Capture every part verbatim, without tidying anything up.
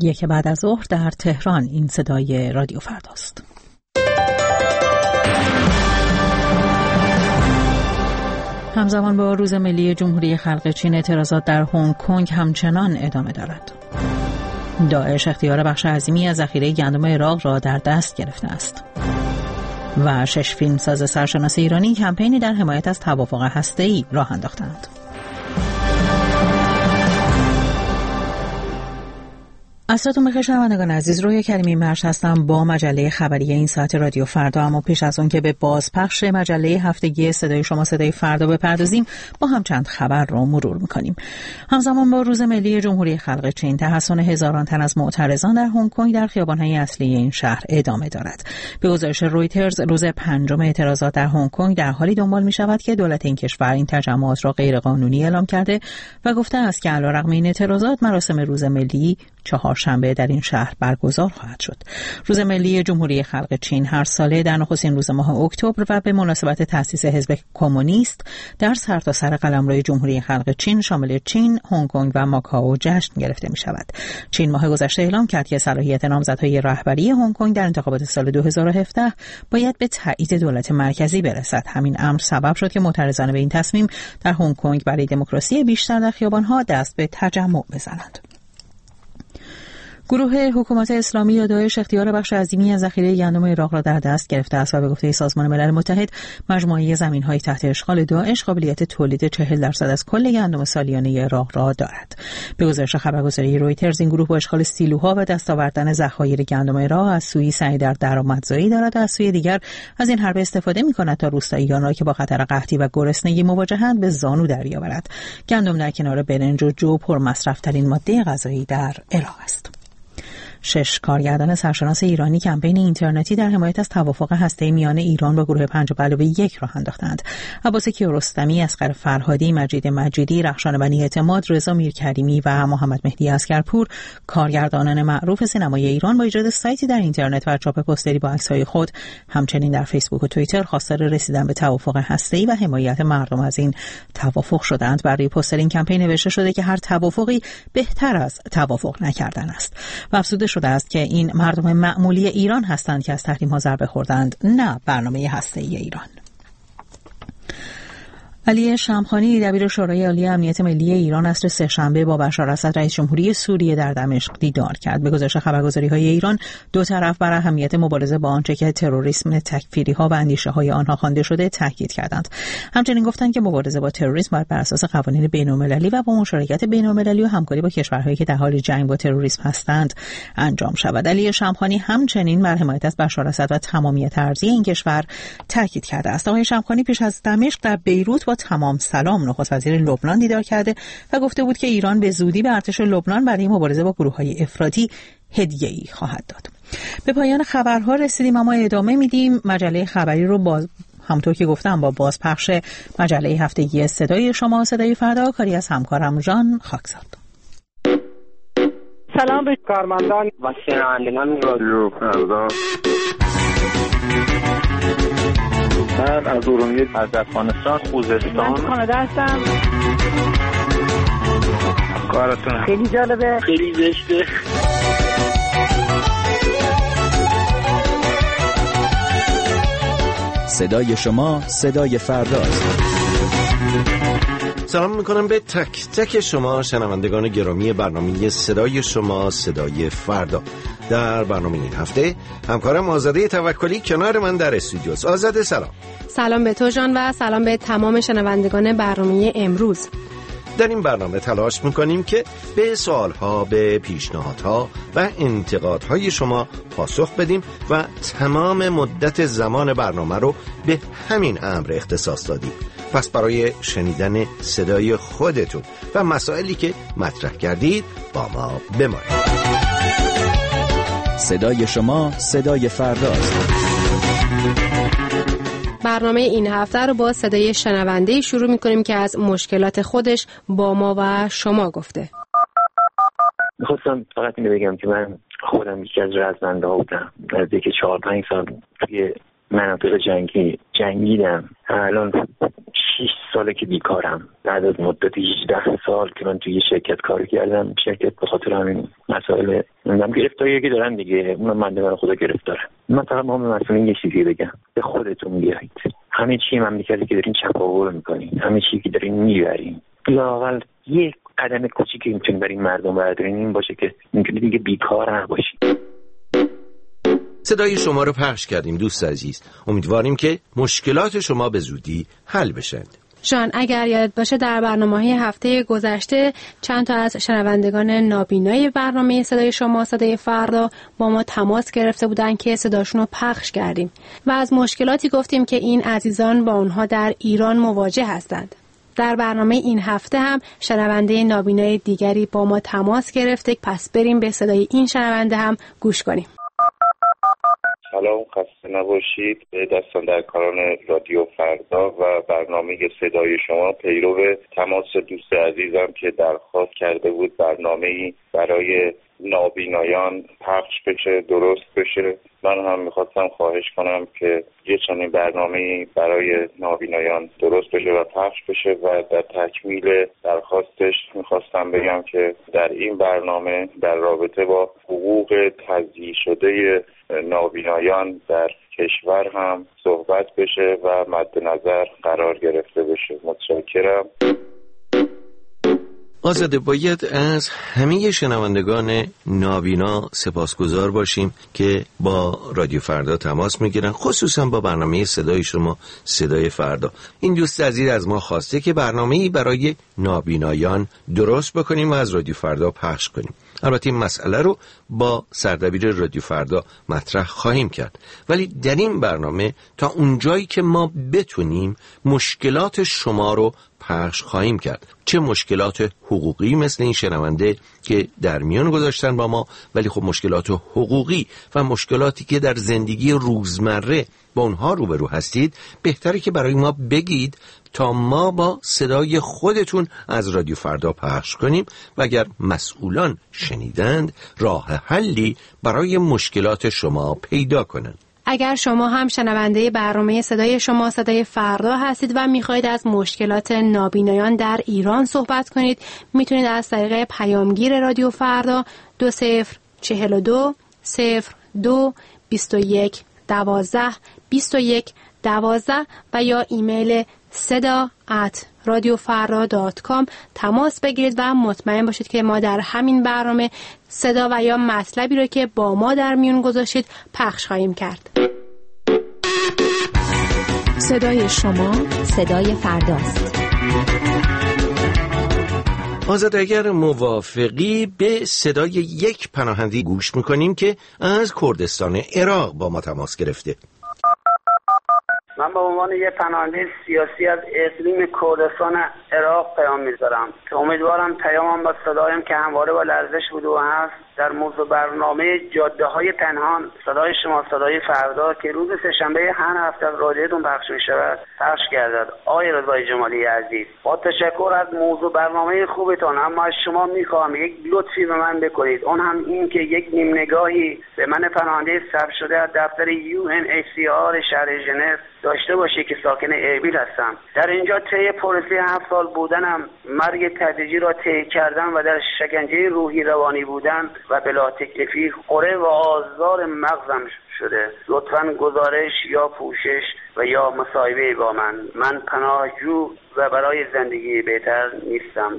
یک بعد از ظهر در تهران. این صدای رادیو فرداست. همزمان با روز ملی جمهوری خلق چین، اعتراضات در هنگ کنگ همچنان ادامه دارد. داعش اختیار بخش عظیمی از ذخیره گندم عراق را در دست گرفته است. و شش فیلمساز سرشناس ایرانی کمپینی در حمایت از توافق هسته‌ای راه انداختند. عصرتون بخیر شنوندگان عزیز، رویا کریمی مرش هستم با مجله خبری این ساعت رادیو فردا. اما پیش از اون که به بازپخش مجله هفتگی صدای شما صدای فردا بپردازیم، با هم چند خبر رو مرور میکنیم. همزمان با روز ملی جمهوری خلق چین، تحصن هزاران تن از معترضان در هنگ کنگ در خیابان‌های اصلی این شهر ادامه دارد. به گزارش رویترز، روز پنجم اعتراضات در هنگ کنگ در حالی دنبال می‌شود که دولت این کشور این تجمعات را غیرقانونی اعلام کرده و گفته است که علیرغم این اعتراضات، مراسم روز ملی چهارشنبه در این شهر برگزار خواهد شد. روز ملی جمهوری خلق چین هر ساله در نخستین روز ماه اکتبر و به مناسبت تأسیس حزب کمونیست در سرتاسر قلمرو جمهوری خلق چین شامل چین، هنگ کنگ و ماکائو جشن گرفته می شود. چین ماه گذشته اعلام کرد که صلاحیت نامزدهای رهبری هنگ کنگ در انتخابات سال دو هزار و هفده باید به تایید دولت مرکزی برسد. همین امر سبب شد که معترضان به این تصمیم در هنگ کنگ برای دموکراسی بیشتر در خیابان‌ها دست به تجمع بزنند. گروه حکومت اسلامی یا داعش اختیار بخش عظیمی از ذخیره گندم عراق را در دست گرفته است و به گفته سازمان ملل متحد، مجموعه زمین‌های تحت اشغال داعش قابلیت تولید چهل درصد از کل گندم سالیانه عراق را دارد. به گزارش خبرگزاری رویترز، این گروه با اشغال سیلوها و دست آوردن ذخایر گندم عراق از سوی سعی در درآمدزایی دارد و از سوی دیگر از این حربه استفاده می‌کند تا روستاییان را که با خطر قحطی و گرسنگی مواجهند به زانو دریاورد. گندم در کنار برنج و جو پرمصرف‌ترین ماده غذایی در عراق است. شش کارگردان سرشناس ایرانی کمپین اینترنتی در حمایت از توافق هسته‌ای میان ایران با گروه پنج به علاوه یک راه انداختند. عباس کیارستمی، اصغر فرهادی، مجید مجیدی، رخشان بنی اعتماد، رضا میرکریمی و محمد مهدی عسگرپور، کارگردانان معروف سینمای ایران، با ایجاد سایتی در اینترنت و چاپ پوستری با عکس‌های خود، همچنین در فیسبوک و توییتر خواستار رسیدن به توافق هسته‌ای و حمایت مردم از این توافق شدند. برای پوستر این کمپین نوشته شده که هر توافقی بهتر از توافق نکردن است و افزوده شده است که این مردم معمولی ایران هستند که از تحریم‌ها ضربه خوردند، نه برنامه هسته‌ای ایران. علی شمخانی، دبیر شورای عالی امنیت ملی ایران، عصر سه‌شنبه با بشار اسد رئیس جمهوری سوریه در دمشق دیدار کرد. به گزارش خبرگزاری‌های ایران، دو طرف بر اهمیت مبارزه با آنچه که تروریسم، تکفیری‌ها و اندیشه‌های آنها خوانده شده تاکید کردند. همچنین گفتند که مبارزه با تروریسم باید بر اساس قوانین بین‌المللی و با مشارکت بین‌المللی و همکاری با کشورهایی که در حال جنگ با تروریسم هستند انجام شود. علی شمخانی همچنین بر حمایت از بشار اسد و تمامیت ارضی این کشور تاکید کرده است. آقای شمخانی پیش از دمشق در بیروت با تمام سلام نخست وزیر لبنان دیدار کرده و گفته بود که ایران به زودی به ارتش لبنان برای مبارزه با گروه‌های افراطی هدیه‌ای خواهد داد. به پایان خبرها رسیدیم، اما ادامه میدیم. مجله خبری رو با همونطور که گفتم با بازپخش مجله هفتگی صدای شما صدای فردا، کاری از همکارم ژان خاکزاد. سلام به کارمندان و شنوندگان رادیو فردا. من از ارومیه، از افغانستان، خوزستان، کانادا هستم. کارتون خیلی جالبه، خیلی زشته. صدای شما صدای فرداست. سلام میکنم به تک تک شما شنوندگان گرامی برنامه صدای شما صدای فردا. در برنامه این هفته همکارم آزاده توکلی کنار من در استودیوست. آزاده سلام. سلام به تو جان و سلام به تمام شنوندگان برنامه امروز. در این برنامه تلاش میکنیم که به سوالها، به پیشنهادها و انتقادهای شما پاسخ بدیم و تمام مدت زمان برنامه رو به همین امر اختصاص دادیم. پس برای شنیدن صدای خودتون و مسائلی که مطرح کردید با ما بمانید. صدای شما صدای فرداست. برنامه این هفته رو با صدای شنونده شروع می‌کنیم که از مشکلات خودش با ما و شما گفته. می‌خواستم فقط اینو بگم که من خودم یکی از رزمنده‌ها بودم. نزدیک چهار پنج سال توی مناطق جنگی جنگیدم. الان شش ساله که بیکارم. بعد از مدت هجده سال که من توی شرکت کار کردم، شرکت به خاطر همین مسائل نمیدونم گرفتاری که دارن دیگه، اونم من برای خدا گرفتاره. من فقط ما به مسئولین یه چیزی بگم، به خودتون بیایید. همه چی مملکتی که دارین چپاول میکنین، همه چی که دارین میبرین، لااقل یک قدم کوچیکی میتونین برای مردم بردارین، این باشه که میتونید دیگه بیکار نباشید. صدای شما رو پخش کردیم دوست عزیز. امیدواریم که مشکلات شما به زودی حل بشن. جان، اگر یاد باشه در برنامه‌های هفته گذشته چند تا از شنوندگان نابینای برنامه صدای شما صدای فردا با ما تماس گرفته بودن که صداشون رو پخش کردیم و از مشکلاتی گفتیم که این عزیزان با اونها در ایران مواجه هستند. در برنامه این هفته هم شنونده نابینای دیگری با ما تماس گرفته، پس بریم به صدای این شنونده هم گوش کنیم. سلام، خسته نباشید. به دستان در کاران رادیو فردا و برنامه صدای شما پیرو تماس دوست عزیزم که درخواست کرده بود برنامه‌ای برای نابینایان پخش بشه، درست بشه. من هم میخواستم خواهش کنم که یه چنین برنامه‌ای برای نابینایان درست بشه و پخش بشه و در تکمیل درخواستش میخواستم بگم که در این برنامه در رابطه با حقوق تضییع شده نابینایان در کشور هم صحبت بشه و مد نظر قرار گرفته بشه. متشکرم. آزاده، باید از همه شنوندگان نابینا سپاسگزار باشیم که با رادیو فردا تماس میگیرن، خصوصا با برنامه صدای شما صدای فردا. این دوست عزیز از ما خواسته که برنامه‌ای برای نابینایان درست بکنیم و از رادیو فردا پخش کنیم. البته این مسئله رو با سردبیر رادیو فردا مطرح خواهیم کرد، ولی در این برنامه تا اونجایی که ما بتونیم مشکلات شما رو پخش خواهیم کرد، چه مشکلات حقوقی مثل این شنونده که در میان گذاشتن با ما، ولی خب مشکلات حقوقی و مشکلاتی که در زندگی روزمره با اونها روبرو هستید بهتره که برای ما بگید تا ما با صدای خودتون از رادیو فردا پخش کنیم و اگر مسئولان شنیدند راه حلی برای مشکلات شما پیدا کنند. اگر شما هم شنونده برنامه صدای شما صدای فردا هستید و میخواهید از مشکلات نابینایان در ایران صحبت کنید، میتونید از طریق پیامگیر رادیو فردا دو صفر چهل و دو صفر دو بیست و یک دوازده بیست و یک دوازده و یا ایمیل صدا ات رادیو فردا دات کام تماس بگیرید و مطمئن باشید که ما در همین برنامه صدا و یا مطلبی رو که با ما در میون گذاشتید پخش خواهیم کرد. صدای شما صدای فرداست. آزاد، اگر موافقی به صدای یک پناهنده گوش میکنیم که از کردستان عراق با ما تماس گرفته. من به عنوان یه پناهنده سیاسی از اقلیم کردستان عراق پیام میذارم که امیدوارم پیامم با صدایم که همواره با لرزش بود و هست در موضوع برنامه جاده های پنهان صدای شما صدای فردا که روز سه‌شنبه هر هفته از رادیوتون پخش میشود پخش گردد. آقای رضای جمالی عزیز، با تشکر از موضوع برنامه خوبتون، اما از شما میخواهم یک لطفی به من بکنید، اون هم این که یک نیم نگاهی به من پناهنده ثبت شده از دفتر یو ان اچ سی آر شهر ژنو داشته باشی که ساکن اربیل هستم. در اینجا طی پروسه هفت سال بودنم مرگ تدریجی را طی کردم و در شکنجه روحی روانی بودن و بلا تکلیفی خوره و آزار مغزم شده. لطفاً گزارش یا پوشش و یا مصاحبه با من. من پناهجو و برای زندگی بهتر نیستم.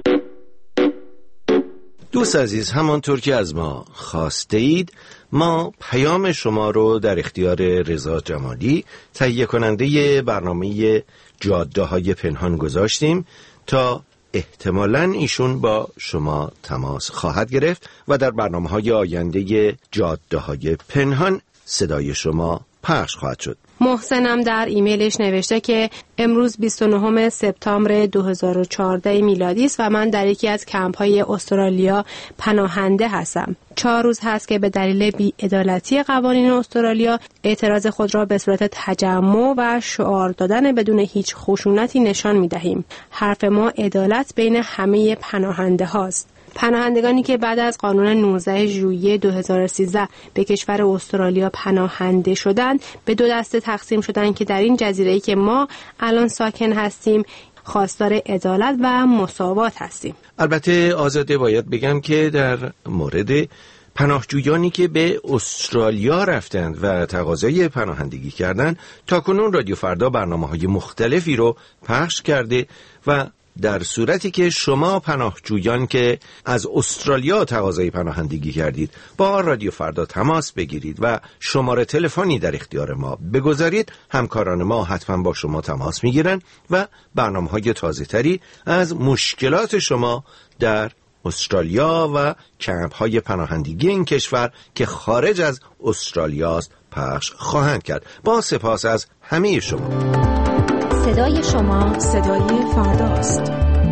دوست عزیز، همانطور که از ما خواسته اید ما پیام شما رو در اختیار رضا جمالی تهیه کننده برنامه جاده های پنهان گذاشتیم تا احتمالاً ایشون با شما تماس خواهد گرفت و در برنامه‌های آینده جاده های پنهان صدای شما پخش خواهد شد. محسنم در ایمیلش نوشته که امروز بیست و نهم سپتامبر دو هزار و چهارده میلادی است و من در یکی از کمپ‌های استرالیا پناهنده هستم. چهار روز هست که به دلیل بی‌عدالتی قوانین استرالیا اعتراض خود را به صورت تجمع و شعار دادن بدون هیچ خشونتی نشان می‌دهیم. حرف ما عدالت بین همه پناهنده هاست. پناهندگانی که بعد از قانون نوزده ژوئیه دو هزار و سیزده به کشور استرالیا پناهنده شدند به دو دسته تقسیم شدند که در این جزیره‌ای که ما الان ساکن هستیم خواستار عدالت و مساوات هستیم. البته آزاده باید بگم که در مورد پناهجویانی که به استرالیا رفتند و تقاضای پناهندگی کردند، تاکنون رادیو فردا برنامه‌های مختلفی رو پخش کرده و در صورتی که شما پناهجویان که از استرالیا تقاضای پناهندگی کردید با رادیو فردا تماس بگیرید و شماره تلفنی در اختیار ما بگذارید، همکاران ما حتما با شما تماس میگیرن و برنامه‌های تازه‌تری از مشکلات شما در استرالیا و کمپ‌های پناهندگی این کشور که خارج از استرالیاست پخش خواهند کرد. با سپاس از همه شما. صدای شما صدای فرداست.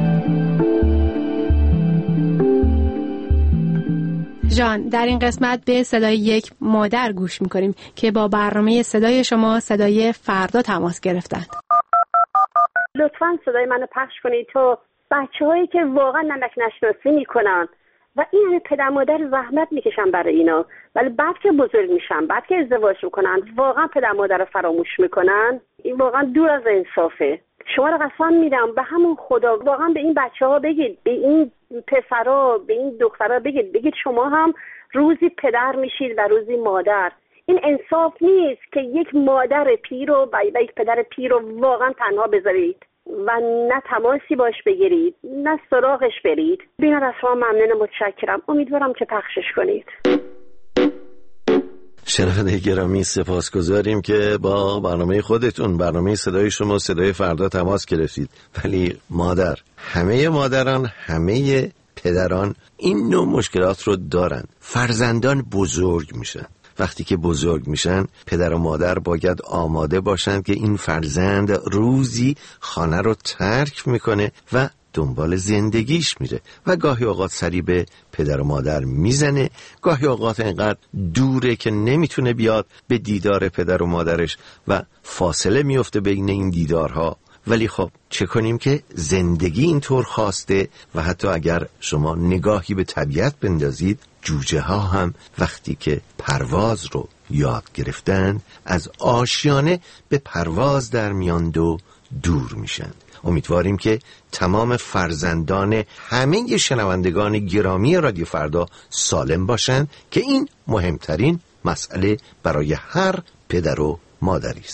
جان، در این قسمت به صدای یک مادر گوش میکنیم که با برنامه صدای شما صدای فردا تماس گرفتند. لطفاً صدای منو پخش کنید تا بچه‌هایی که واقعا نمک نشناسی میکنن و این پدر مادر زحمت میکشن برای اینا، ولی بعد که بزرگ میشن، بعد که ازدواج میکنن، واقعا پدر مادر رو فراموش میکنن. این واقعا دور از انصافه. شما رو قسم میدم به همون خدا، واقعا به این بچه‌ها بگید، به این پسرا، به این دخترا بگید، بگید شما هم روزی پدر میشید و روزی مادر. این انصاف نیست که یک مادر پیر رو و یک پدر پیر رو واقعا تنها بذارید و نه تماسی باش بگیرید، نه سراغش برید. بینا از شما ممنون، متشکرم. امیدوارم که پخشش کنید. شنونده گرامی، سپاسگزاریم که با برنامه خودتون، برنامه صدای شما صدای فردا تماس گرفتید. ولی مادر، همه مادران، همه پدران این نوع مشکلات رو دارن. فرزندان بزرگ میشن. وقتی که بزرگ میشن، پدر و مادر باید آماده باشند که این فرزند روزی خانه رو ترک میکنه و دنبال زندگیش میره و گاهی اوقات سری به پدر و مادر میزنه، گاهی اوقات اینقدر دوره که نمیتونه بیاد به دیدار پدر و مادرش و فاصله میفته بین این دیدارها. ولی خب چه کنیم که زندگی اینطور خواسته و حتی اگر شما نگاهی به طبیعت بندازید، جوجه ها هم وقتی که پرواز رو یاد گرفتن از آشیانه به پرواز در میاند و دور میشن. امیدواریم که تمام فرزندان همه شنوندگان گرامی رادیو فردا سالم باشن که این مهمترین مسئله برای هر پدر و مادری است.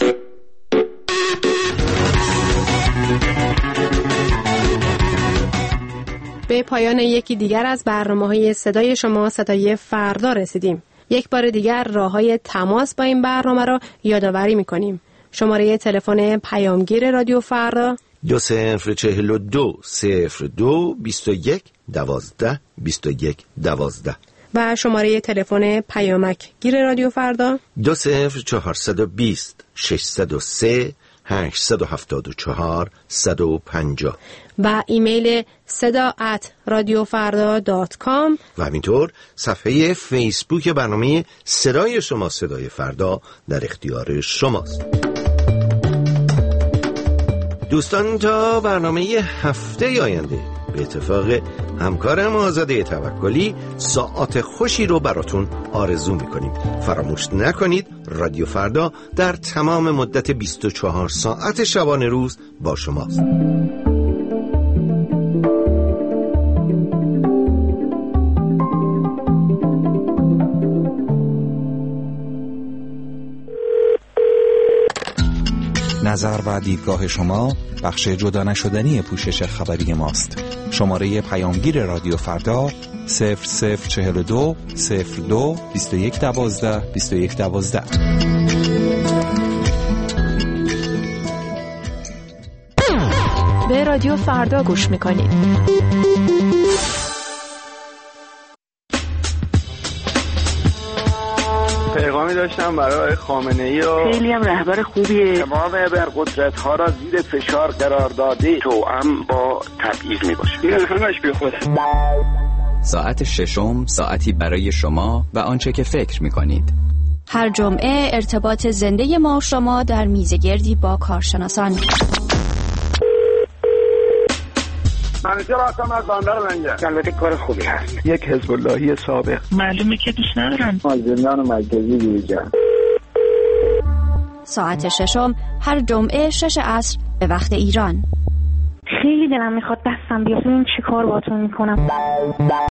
به پایان یکی دیگر از برنامه‌های صدای شما صدای فردا رسیدیم. یک بار دیگر راه‌های تماس با این برنامه را یادآوری می‌کنیم. شماره تلفن پیامگیر رادیو فردا دو صفر چهل و دو صفر دو بیست و یک دوازده بیست و یک دوازده و شماره تلفن پیامک گیر رادیو فردا دو صفر چهارصد و بیست ششصد و سه هشتصد و هفتاد و چهار صد و پنجاه و ایمیل صدا ات رادیو فردا دات کام و همینطور صفحه فیسبوک برنامه صدای شما صدای فردا در اختیار شماست. دوستان، تا برنامه هفته آینده به اتفاق همکارم آزاده توکلی ساعات خوشی رو براتون آرزو میکنیم. فراموش نکنید رادیو فردا در تمام مدت بیست و چهار ساعت شبانه روز با شماست. نظر و دیدگاه شما بخش جدا نشدنی پوشش خبری ماست. شماره پیامگیر رادیو فردا صفر صفر چهل و دو صفر دو بیست و یک دوازده بیست و یک دوازده. به رادیو فردا گوش میکنید. پیغامی داشتم برای خامنه‌ای و خیلی هم رهبر خوبیه. تمام ابرقدرت ها را زیر فشار قرار داده، توأم با تبعیض میباشه. این همش بی خود. ساعت ششم ساعتی برای شما و آنچه که فکر میکنید. هر جمعه ارتباط زنده ما و شما در میزگردی با کارشناسان. منیجر هستم از بندر لنگر. البته کار خوبی هست. یک حزب اللهی سابق. معلومه که دوست ندارم. از زندان مرکزی دیجا. ساعت ششم هر جمعه شش عصر به وقت ایران. خیلی دلم میخواد دستم بیاد، ببین چی کار باهاتون میکنم.